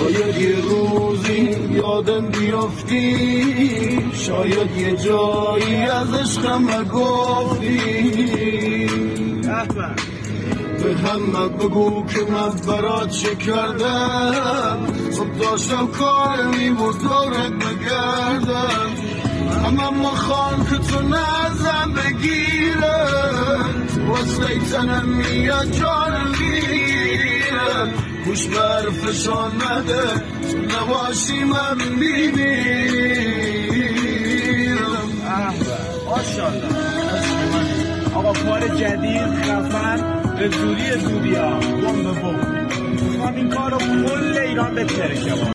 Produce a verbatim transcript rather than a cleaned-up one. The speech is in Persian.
شاید یه روزی یادم بیافتی، شاید یه جایی از عشقم گفتی. به همه بگو که من برات چه کردم، صبح داشتم کار میبود دورت بگردم. همه ما خان که تو نزم بگیره، وصله تنم میاد جانم میگیره. گوش به حرفشان نده، تو نباشی من میمیرم. ماشاءالله آقا، کار جدید خفن به زودی زودی ها بم به بم. میخوام این کار رو کل ایران بترکه.